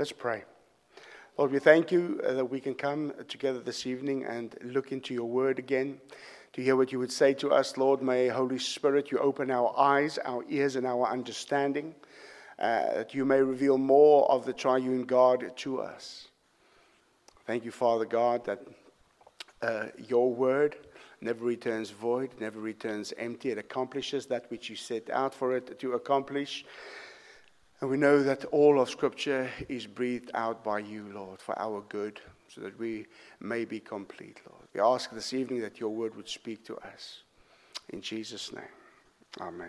Let's pray. Lord, we thank you that we can come together this evening and look into your word again to hear what you would say to us. Lord, may Holy Spirit, you open our eyes, our ears, and our understanding, that you may reveal more of the triune God to us. Thank you, Father God, that your word never returns void, never returns empty. It accomplishes that which you set out for it to accomplish. And we know that all of Scripture is breathed out by you, Lord, for our good, so that we may be complete, Lord. We ask this evening that your word would speak to us. In Jesus' name, amen.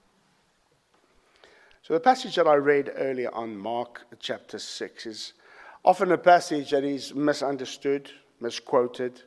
So the passage that I read earlier on Mark chapter 6 is often a passage that is misunderstood, misquoted.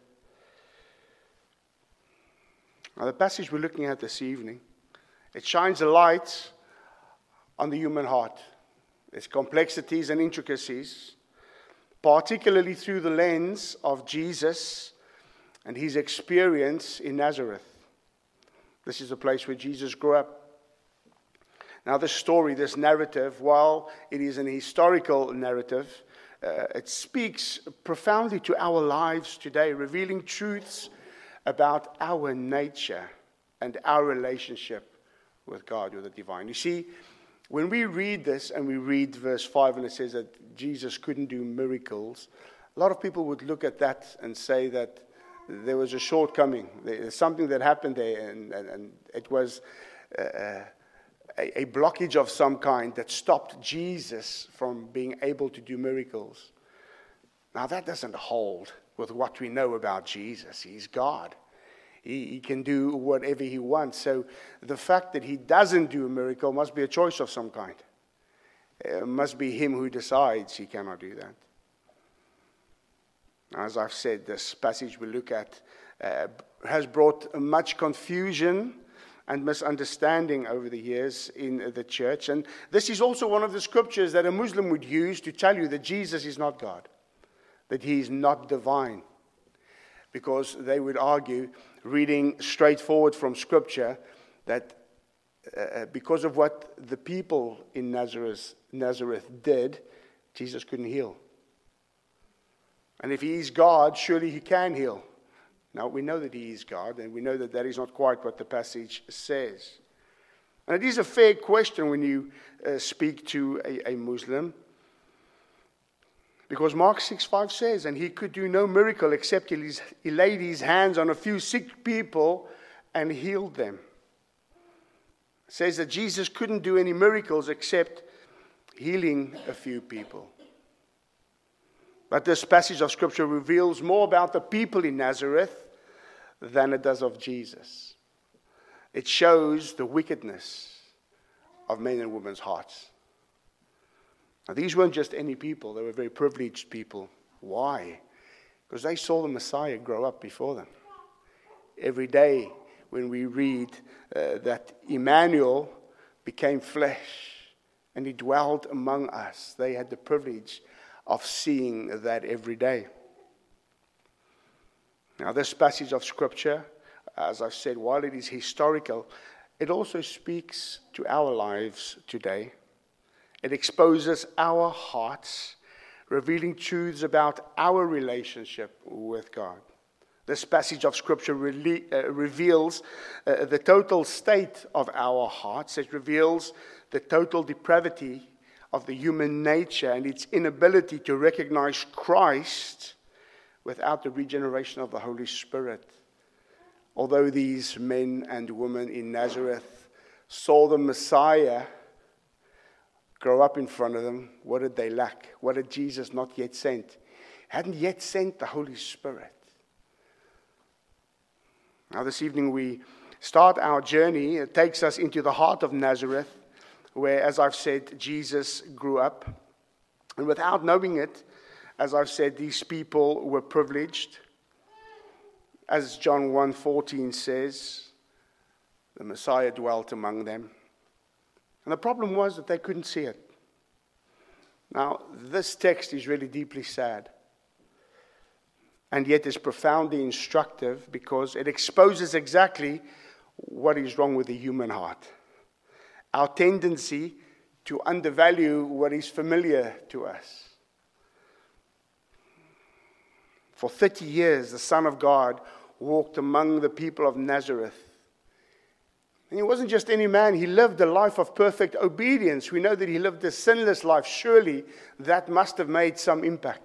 Now the passage we're looking at this evening, it shines a light on the human heart, its complexities and intricacies, particularly through the lens of Jesus and his experience in Nazareth. This is the place where Jesus grew up. Now this story, this narrative, while it is an historical narrative, it speaks profoundly to our lives today, revealing truths about our nature and our relationship with God, with the divine. You see, when we read this and we read verse 5 and it says that Jesus couldn't do miracles, a lot of people would look at that and say that there was a shortcoming. There's something that happened there and it was a blockage of some kind that stopped Jesus from being able to do miracles. Now that doesn't hold with what we know about Jesus. He's God. He can do whatever he wants. So the fact that he doesn't do a miracle must be a choice of some kind. It must be him who decides he cannot do that. As I've said, this passage we look at has brought much confusion and misunderstanding over the years in the church. And this is also one of the scriptures that a Muslim would use to tell you that Jesus is not God, that he is not divine. Because they would argue, reading straightforward from Scripture, that because of what the people in Nazareth did, Jesus couldn't heal. And if he is God, surely he can heal. Now, we know that he is God, and we know that that is not quite what the passage says. And it is a fair question when you speak to a Muslim. Because Mark 6:5 says, and he could do no miracle except he laid his hands on a few sick people and healed them. It says that Jesus couldn't do any miracles except healing a few people. But this passage of Scripture reveals more about the people in Nazareth than it does of Jesus. It shows the wickedness of men and women's hearts. Now, these weren't just any people. They were very privileged people. Why? Because they saw the Messiah grow up before them. Every day when we read that Emmanuel became flesh and he dwelled among us, they had the privilege of seeing that every day. Now, this passage of Scripture, as I've said, while it is historical, it also speaks to our lives today. It exposes our hearts, revealing truths about our relationship with God. This passage of Scripture reveals the total state of our hearts. It reveals the total depravity of the human nature and its inability to recognize Christ without the regeneration of the Holy Spirit. Although these men and women in Nazareth saw the Messiah grow up in front of them, what did they lack? What had Jesus not yet sent? Hadn't yet sent the Holy Spirit. Now this evening we start our journey. It takes us into the heart of Nazareth, where, as I've said, Jesus grew up. And without knowing it, as I've said, these people were privileged. As John 1:14 says, the Messiah dwelt among them. And the problem was that they couldn't see it. Now, this text is really deeply sad. And yet is profoundly instructive because it exposes exactly what is wrong with the human heart. Our tendency to undervalue what is familiar to us. For 30 years, the Son of God walked among the people of Nazareth. And he wasn't just any man, he lived a life of perfect obedience. We know that he lived a sinless life. Surely that must have made some impact.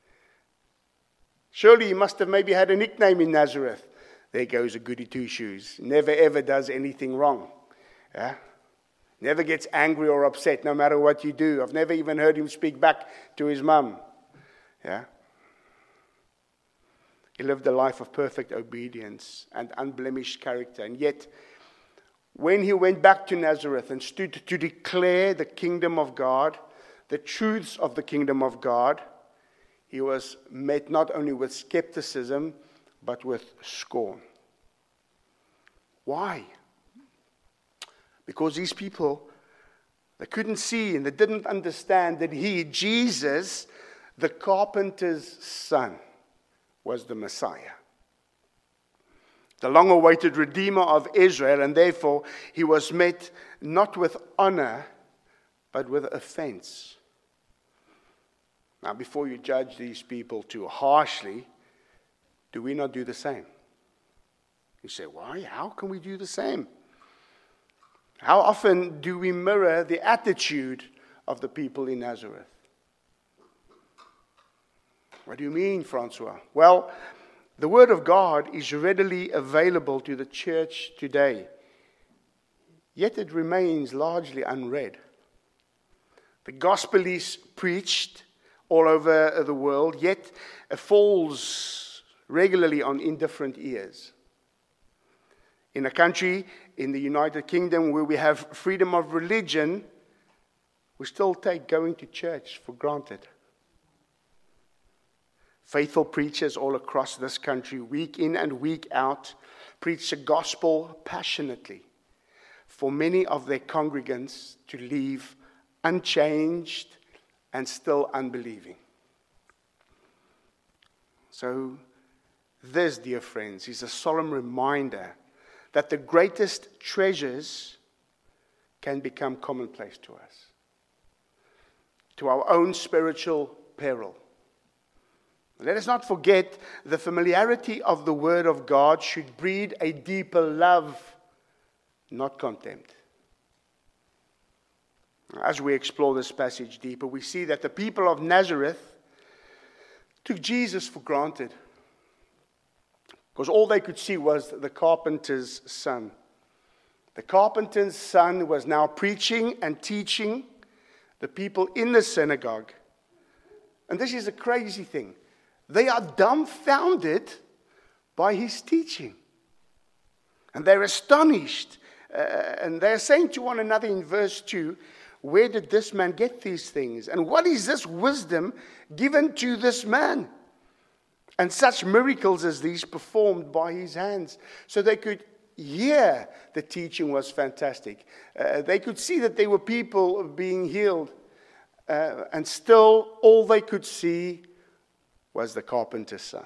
Surely he must have maybe had a nickname in Nazareth. There goes a goody two-shoes. Never ever does anything wrong. Yeah? Never gets angry or upset no matter what you do. I've never even heard him speak back to his mum. Yeah? He lived a life of perfect obedience and unblemished character. And yet, when he went back to Nazareth and stood to declare the kingdom of God, the truths of the kingdom of God, he was met not only with skepticism, but with scorn. Why? Because these people, they couldn't see and they didn't understand that he, Jesus, the carpenter's son, was the Messiah. The long-awaited Redeemer of Israel, and therefore he was met not with honor, but with offense. Now, before you judge these people too harshly, do we not do the same? You say, why? How can we do the same? How often do we mirror the attitude of the people in Nazareth? What do you mean, Francois? Well, the Word of God is readily available to the church today, yet it remains largely unread. The gospel is preached all over the world, yet it falls regularly on indifferent ears. In a country, in the United Kingdom, where we have freedom of religion, we still take going to church for granted. Faithful preachers all across this country, week in and week out, preach the gospel passionately for many of their congregants to leave unchanged and still unbelieving. So this, dear friends, is a solemn reminder that the greatest treasures can become commonplace to us, to our own spiritual peril. Let us not forget the familiarity of the Word of God should breed a deeper love, not contempt. As we explore this passage deeper, we see that the people of Nazareth took Jesus for granted, because all they could see was the carpenter's son. The carpenter's son was now preaching and teaching the people in the synagogue. And this is a crazy thing. They are dumbfounded by his teaching. And they're astonished. And they're saying to one another in verse 2, where did this man get these things? And what is this wisdom given to this man? And such miracles as these performed by his hands. So they could hear the teaching was fantastic. They could see that there were people being healed. And still all they could see was the carpenter's son.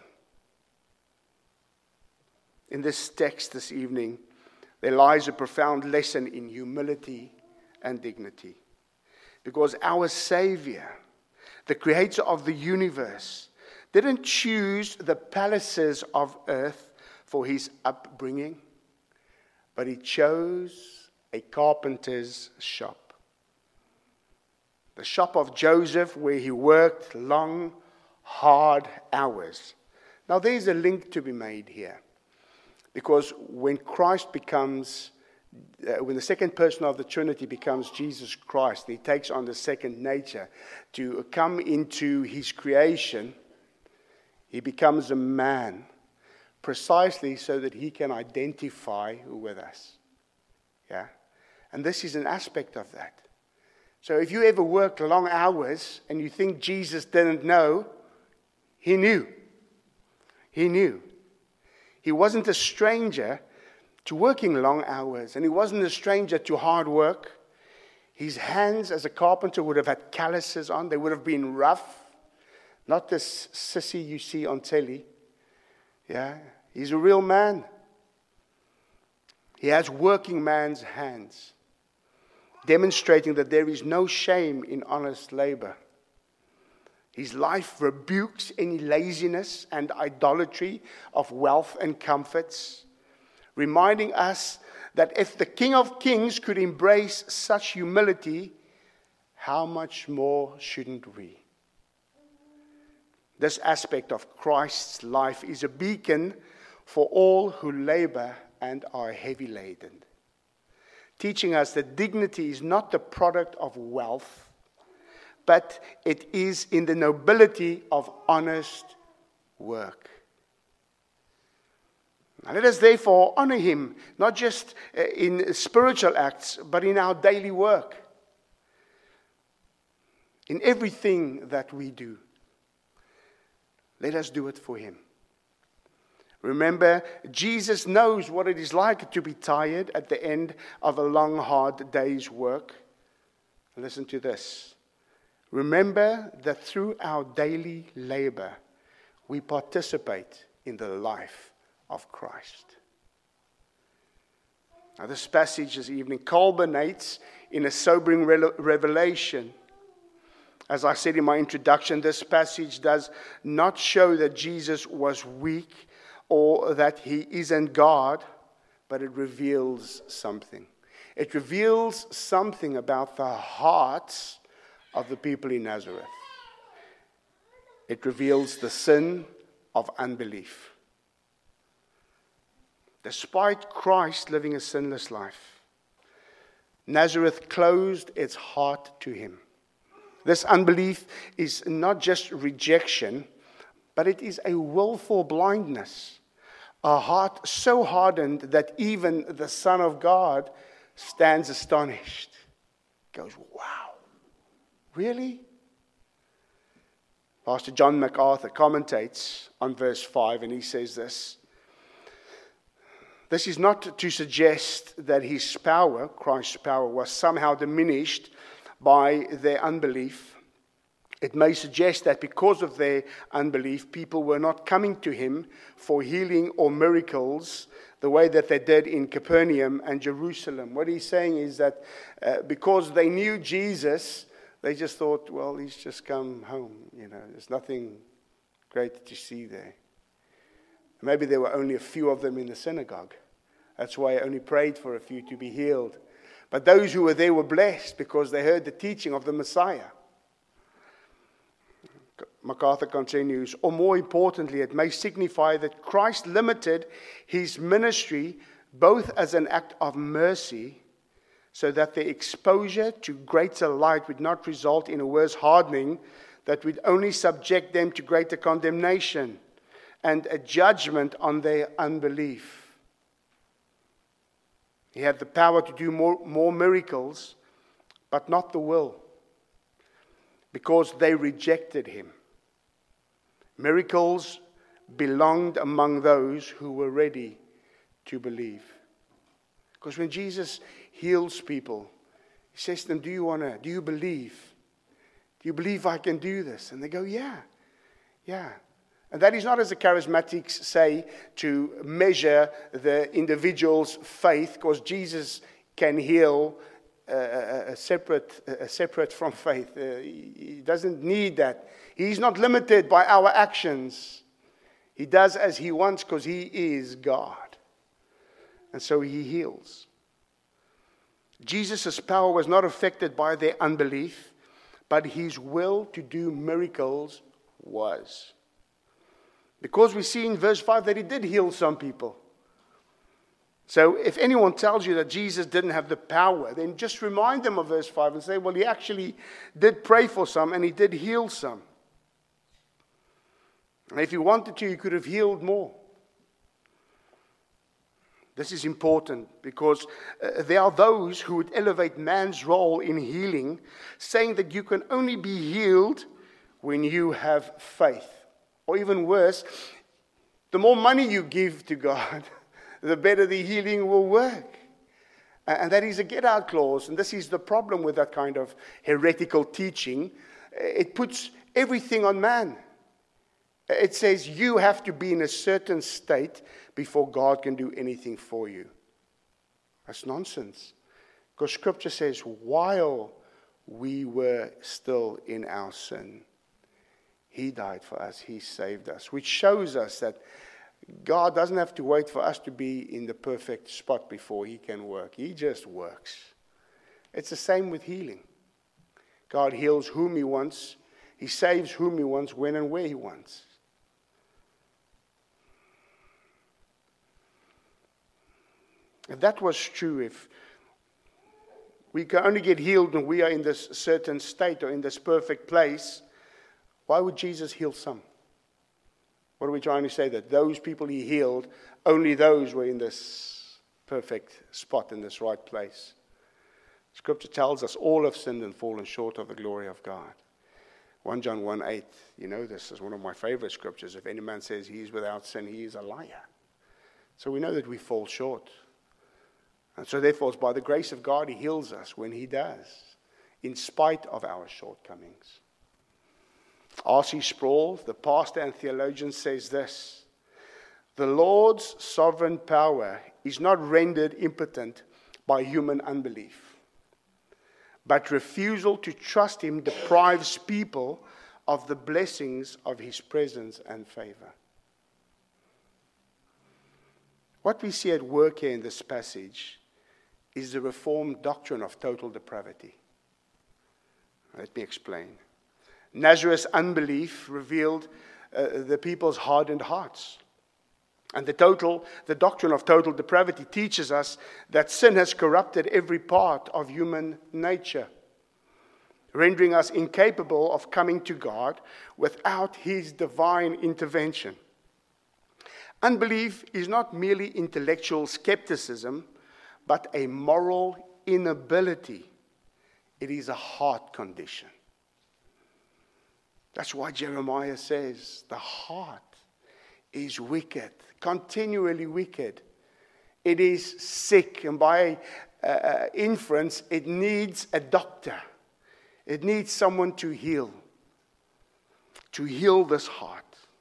In this text this evening, there lies a profound lesson in humility and dignity. Because our Savior, the creator of the universe, didn't choose the palaces of earth for his upbringing, but he chose a carpenter's shop. The shop of Joseph, where he worked long, hard hours. Now there's a link to be made here. Because when Christ becomes, when the second person of the Trinity becomes Jesus Christ, he takes on the second nature to come into his creation, he becomes a man precisely so that he can identify with us. Yeah? And this is an aspect of that. So if you ever worked long hours and you think Jesus didn't know, he knew. He knew. He wasn't a stranger to working long hours, and he wasn't a stranger to hard work. His hands as a carpenter would have had calluses on. They would have been rough. Not this sissy you see on telly. Yeah, he's a real man. He has working man's hands, demonstrating that there is no shame in honest labor. His life rebukes any laziness and idolatry of wealth and comforts, reminding us that if the King of Kings could embrace such humility, how much more shouldn't we? This aspect of Christ's life is a beacon for all who labor and are heavy laden, teaching us that dignity is not the product of wealth, but it is in the nobility of honest work. Now let us therefore honor him, not just in spiritual acts, but in our daily work, in everything that we do. Let us do it for him. Remember, Jesus knows what it is like to be tired at the end of a long, hard day's work. Listen to this. Remember that through our daily labor, we participate in the life of Christ. Now, this passage this evening culminates in a sobering revelation. As I said in my introduction, this passage does not show that Jesus was weak or that he isn't God, but it reveals something. It reveals something about the hearts of the people in Nazareth. It reveals the sin of unbelief. Despite Christ living a sinless life, Nazareth closed its heart to him. This unbelief is not just rejection, but it is a willful blindness. A heart so hardened that even the Son of God stands astonished. Goes, wow, really? Pastor John MacArthur commentates on verse 5 and he says this. This is not to suggest that his power, Christ's power, was somehow diminished by their unbelief. It may suggest that because of their unbelief, people were not coming to him for healing or miracles the way that they did in Capernaum and Jerusalem. What he's saying is that because they knew Jesus, they just thought, well, he's just come home. There's nothing great to see there. Maybe there were only a few of them in the synagogue. That's why I only prayed for a few to be healed. But those who were there were blessed because they heard the teaching of the Messiah. MacArthur continues, or more importantly, it may signify that Christ limited his ministry both as an act of mercy, so that the exposure to greater light would not result in a worse hardening that would only subject them to greater condemnation and a judgment on their unbelief. He had the power to do more miracles, but not the will, because they rejected him. Miracles belonged among those who were ready to believe. Because when Jesus heals people, he says to them, do you believe? Do you believe I can do this? And they go, yeah. And that is not, as the charismatics say, to measure the individual's faith, because Jesus can heal separate from faith. He doesn't need that. He's not limited by our actions. He does as he wants because he is God. And so he heals. Jesus' power was not affected by their unbelief, but his will to do miracles was. Because we see in verse 5 that he did heal some people. So if anyone tells you that Jesus didn't have the power, then just remind them of verse 5 and say, well, he actually did pray for some and he did heal some. And if he wanted to, he could have healed more. This is important because there are those who would elevate man's role in healing, saying that you can only be healed when you have faith. Or even worse, the more money you give to God, the better the healing will work. And that is a get-out clause. And this is the problem with that kind of heretical teaching. It puts everything on man. It says you have to be in a certain state before God can do anything for you. That's nonsense. Because Scripture says, while we were still in our sin, He died for us. He saved us, which shows us that God doesn't have to wait for us to be in the perfect spot before He can work. He just works. It's the same with healing. God heals whom He wants. He saves whom He wants, when and where He wants. If that was true, if we can only get healed when we are in this certain state or in this perfect place, why would Jesus heal some? What are we trying to say? That those people He healed, only those were in this perfect spot, in this right place. Scripture tells us all have sinned and fallen short of the glory of God. 1 John 1:8, you know this is one of my favorite scriptures. If any man says he is without sin, he is a liar. So we know that we fall short. And so therefore, it's by the grace of God He heals us when He does, in spite of our shortcomings. R.C. Sproul, the pastor and theologian, says this: the Lord's sovereign power is not rendered impotent by human unbelief, but refusal to trust Him deprives people of the blessings of His presence and favor. What we see at work here in this passage is the Reformed doctrine of total depravity. Let me explain. Nazareth's unbelief revealed the people's hardened hearts. And the doctrine of total depravity teaches us that sin has corrupted every part of human nature, rendering us incapable of coming to God without His divine intervention. Unbelief is not merely intellectual skepticism, but a moral inability. It is a heart condition. That's why Jeremiah says the heart is wicked, continually wicked. It is sick, and by inference, it needs a doctor. It needs someone to heal this heart.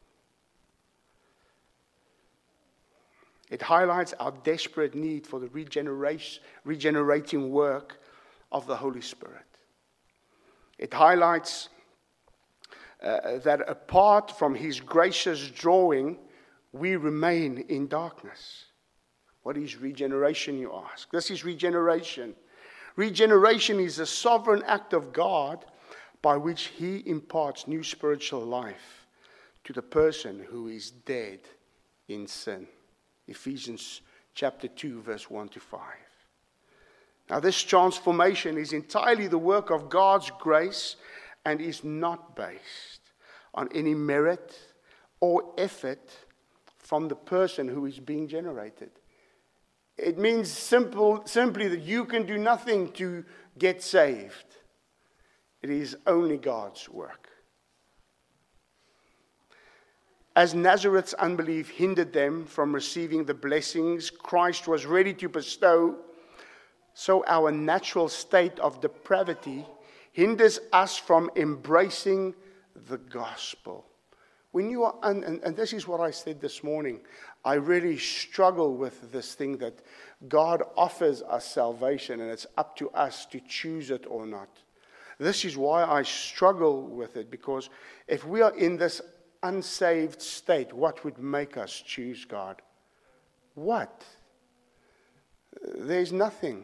It highlights our desperate need for the regenerating work of the Holy Spirit. It highlights that apart from His gracious drawing, we remain in darkness. What is regeneration, you ask? This is regeneration. Regeneration is a sovereign act of God by which He imparts new spiritual life to the person who is dead in sin. Ephesians chapter 2, verse 1 to 5. Now, this transformation is entirely the work of God's grace and is not based on any merit or effort from the person who is being generated. It means simply that you can do nothing to get saved. It is only God's work. As Nazareth's unbelief hindered them from receiving the blessings Christ was ready to bestow, so our natural state of depravity hinders us from embracing the gospel. When you are, and this is what I said this morning, I really struggle with this thing that God offers us salvation and it's up to us to choose it or not. This is why I struggle with it, because if we are in this unsaved state, what would make us choose God? What? There's nothing.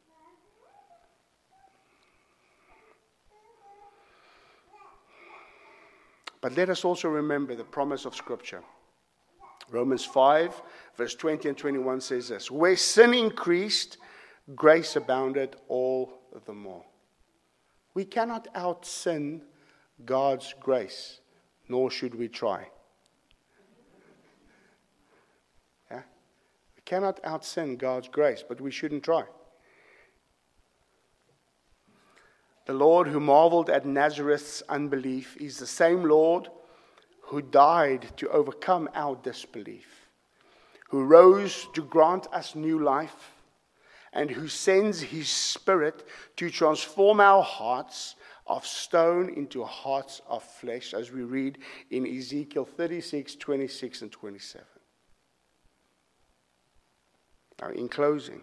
But let us also remember the promise of Scripture. Romans 5, verse 20 and 21 says this: where sin increased, grace abounded all the more. We cannot out-sin God's grace, nor should we try. Yeah? We cannot out-sin God's grace, but we shouldn't try. The Lord who marveled at Nazareth's unbelief is the same Lord who died to overcome our disbelief, who rose to grant us new life, and who sends His Spirit to transform our hearts of stone into hearts of flesh, as we read in Ezekiel 36, 26 and 27. Now, in closing,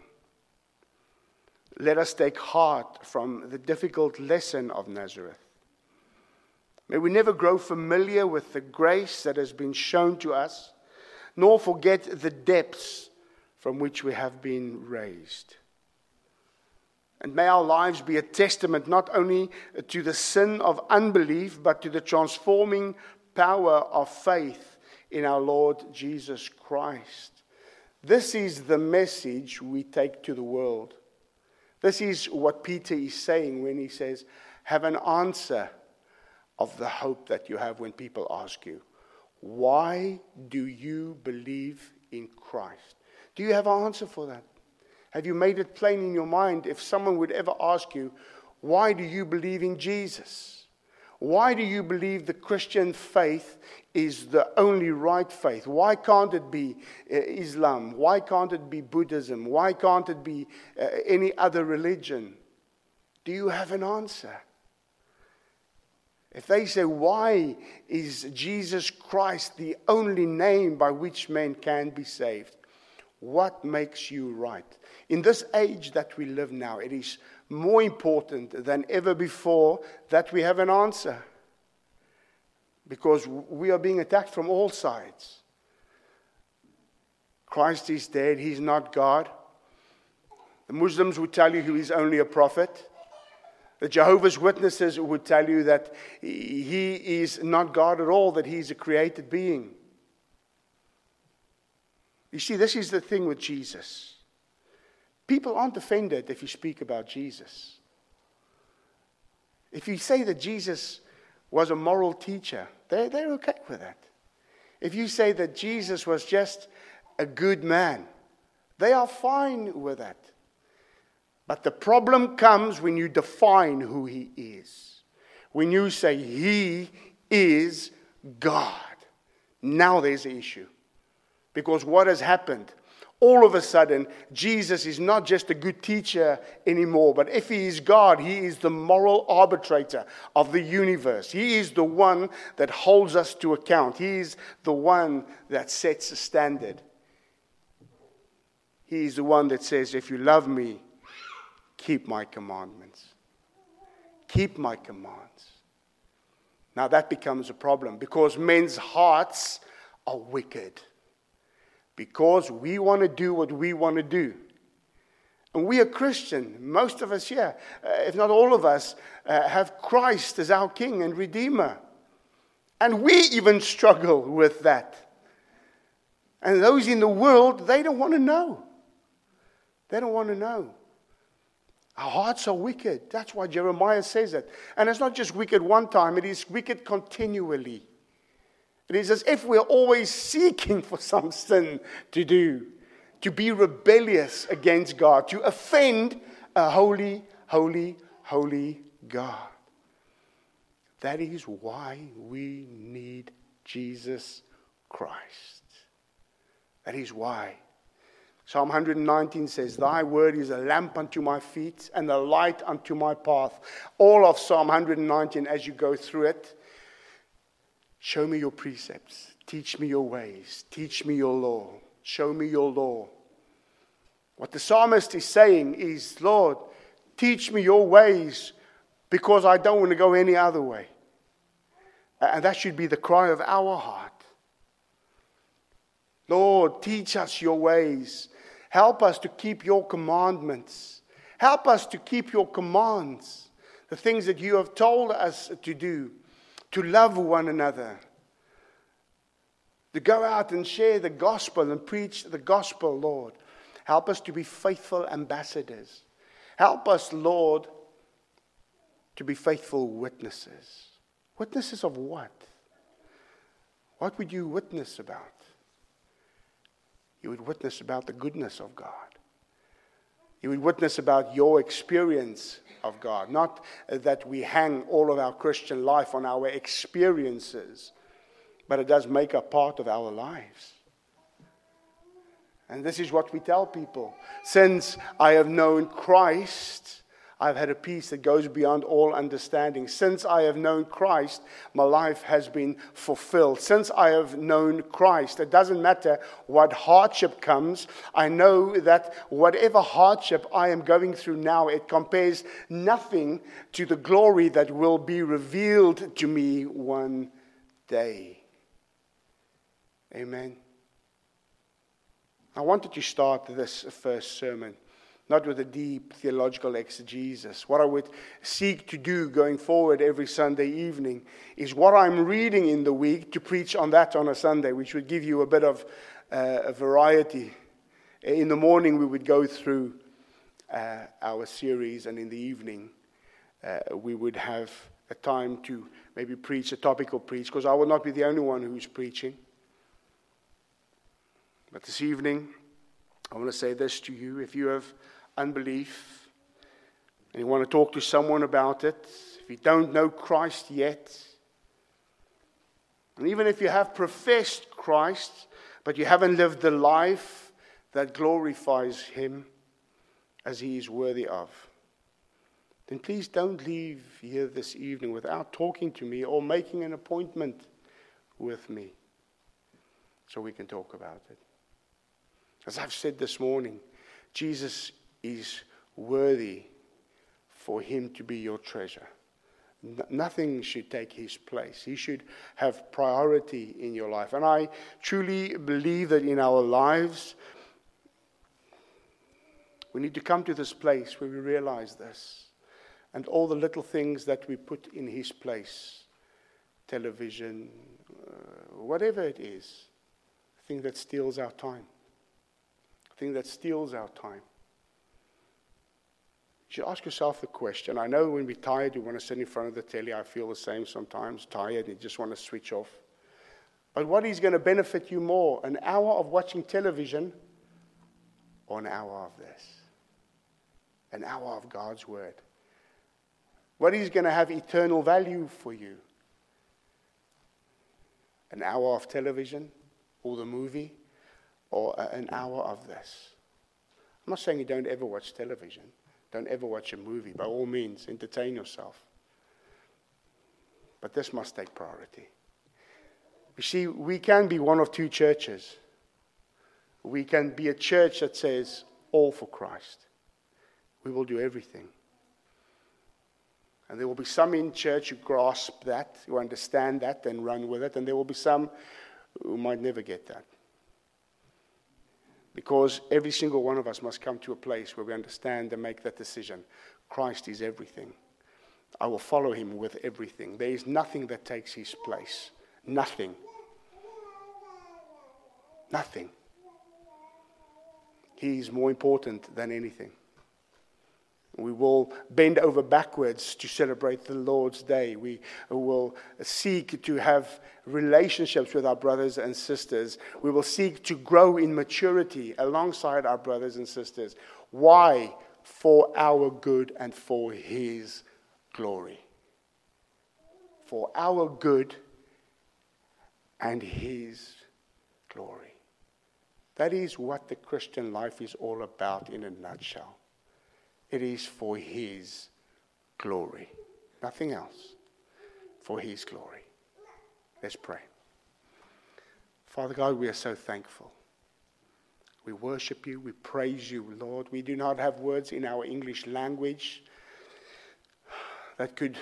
let us take heart from the difficult lesson of Nazareth. May we never grow familiar with the grace that has been shown to us, nor forget the depths from which we have been raised. And may our lives be a testament not only to the sin of unbelief, but to the transforming power of faith in our Lord Jesus Christ. This is the message we take to the world. This is what Peter is saying when he says, have an answer of the hope that you have when people ask you, why do you believe in Christ? Do you have an answer for that? Have you made it plain in your mind if someone would ever ask you, why do you believe in Jesus? Why do you believe the Christian faith is the only right faith? Why can't it be Islam? Why can't it be Buddhism? Why can't it be any other religion? Do you have an answer? If they say, why is Jesus Christ the only name by which men can be saved? What makes you right? In this age that we live now, it is more important than ever before that we have an answer. Because we are being attacked from all sides. Christ is dead, he's not God. The Muslims would tell you he is only a prophet. The Jehovah's Witnesses would tell you that he is not God at all, that he's a created being. You see, this is the thing with Jesus. People aren't offended if you speak about Jesus. If you say that Jesus was a moral teacher, they're okay with that. If you say that Jesus was just a good man, they are fine with that. But the problem comes when you define who he is. When you say he is God. Now there's an issue. Because what has happened? All of a sudden, Jesus is not just a good teacher anymore, but if he is God, he is the moral arbitrator of the universe. He is the one that holds us to account. He is the one that sets a standard. He is the one that says, if you love me, keep my commandments. Keep my commands. Now that becomes a problem because men's hearts are wicked. Because we want to do what we want to do. And we are Christian. Most of us here, if not all of us, have Christ as our King and Redeemer. And we even struggle with that. And those in the world, they don't want to know. They don't want to know. Our hearts are wicked. That's why Jeremiah says it. And it's not just wicked one time, it is wicked continually. It is as if we're always seeking for some sin to do, to be rebellious against God, to offend a holy, holy, holy God. That is why we need Jesus Christ. That is why. Psalm 119 says, thy word is a lamp unto my feet and a light unto my path. All of Psalm 119, as you go through it, show me your precepts. Teach me your ways. Teach me your law. Show me your law. What the psalmist is saying is, Lord, teach me your ways because I don't want to go any other way. And that should be the cry of our heart. Lord, teach us your ways. Help us to keep your commandments. Help us to keep your commands. The things that you have told us to do. To love one another. To go out and share the gospel and preach the gospel, Lord. Help us to be faithful ambassadors. Help us, Lord, to be faithful witnesses. Witnesses of what? What would you witness about? You would witness about the goodness of God. You would witness about your experience of God. Not that we hang all of our Christian life on our experiences, but it does make a part of our lives. And this is what we tell people. Since I have known Christ, I've had a peace that goes beyond all understanding. Since I have known Christ, my life has been fulfilled. Since I have known Christ, it doesn't matter what hardship comes. I know that whatever hardship I am going through now, it compares nothing to the glory that will be revealed to me one day. Amen. I wanted to start this first sermon not with a deep theological exegesis. What I would seek to do going forward every Sunday evening is what I'm reading in the week to preach on that on a Sunday, which would give you a bit of a variety. In the morning we would go through our series, and in the evening we would have a time to maybe preach a topical preach, because I will not be the only one who's preaching. But this evening, I want to say this to you. If you have unbelief and you want to talk to someone about it, if you don't know Christ yet, and even if you have professed Christ, but you haven't lived the life that glorifies Him as He is worthy of, then please don't leave here this evening without talking to me or making an appointment with me so we can talk about it. As I've said this morning, Jesus is worthy for Him to be your treasure. Nothing should take His place. He should have priority in your life. And I truly believe that in our lives, we need to come to this place where we realize this. And all the little things that we put in His place, television, whatever it is, the thing that steals our time. Thing that steals our time. You should ask yourself the question. I know when we're tired, we want to sit in front of the telly. I feel the same sometimes, tired, and you just want to switch off. But what is going to benefit you more? An hour of watching television or an hour of this? An hour of God's Word. What is going to have eternal value for you? An hour of television or the movie? Or an hour of this. I'm not saying you don't ever watch television. Don't ever watch a movie. By all means, entertain yourself. But this must take priority. You see, we can be one of two churches. We can be a church that says, all for Christ. We will do everything. And there will be some in church who grasp that, who understand that and run with it. And there will be some who might never get that. Because every single one of us must come to a place where we understand and make that decision. Christ is everything. I will follow Him with everything. There is nothing that takes His place. Nothing. Nothing. He is more important than anything. We will bend over backwards to celebrate the Lord's Day. We will seek to have relationships with our brothers and sisters. We will seek to grow in maturity alongside our brothers and sisters. Why? For our good and for His glory. For our good and His glory. That is what the Christian life is all about in a nutshell. It is for His glory. Nothing else. For His glory. Let's pray. Father God, we are so thankful. We worship You. We praise You, Lord. We do not have words in our English language that could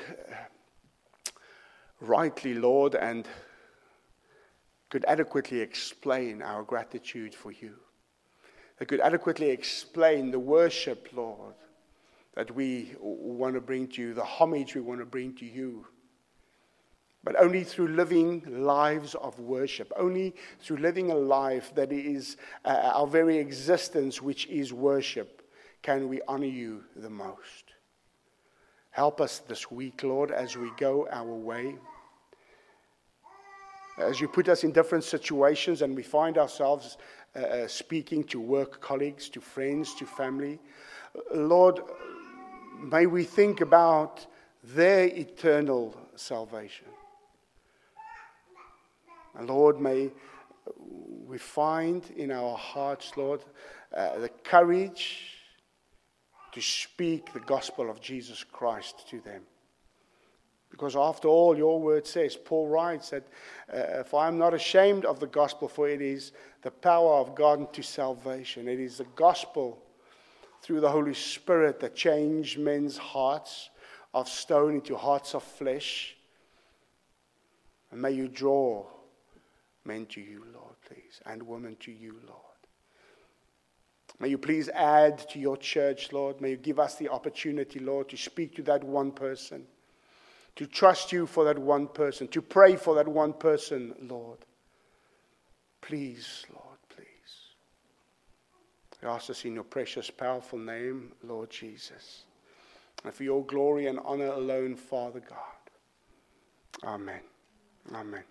rightly, Lord, and could adequately explain our gratitude for You. That could adequately explain the worship, Lord, that we want to bring to You, the homage we want to bring to You. But only through living lives of worship, only through living a life that is our very existence, which is worship, can we honor You the most. Help us this week, Lord, as we go our way. As You put us in different situations and we find ourselves speaking to work colleagues, to friends, to family, Lord, may we think about their eternal salvation. And Lord, may we find in our hearts, Lord, the courage to speak the gospel of Jesus Christ to them. Because after all, your word says, Paul writes that, for I am not ashamed of the gospel, for it is the power of God unto salvation. It is the gospel through the Holy Spirit that changed men's hearts of stone into hearts of flesh. And may you draw men to you, Lord, please, and women to you, Lord. May you please add to your church, Lord. May you give us the opportunity, Lord, to speak to that one person, to trust you for that one person, to pray for that one person, Lord. Please, Lord, please. I ask this in your precious, powerful name, Lord Jesus. And for your glory and honor alone, Father God. Amen. Amen.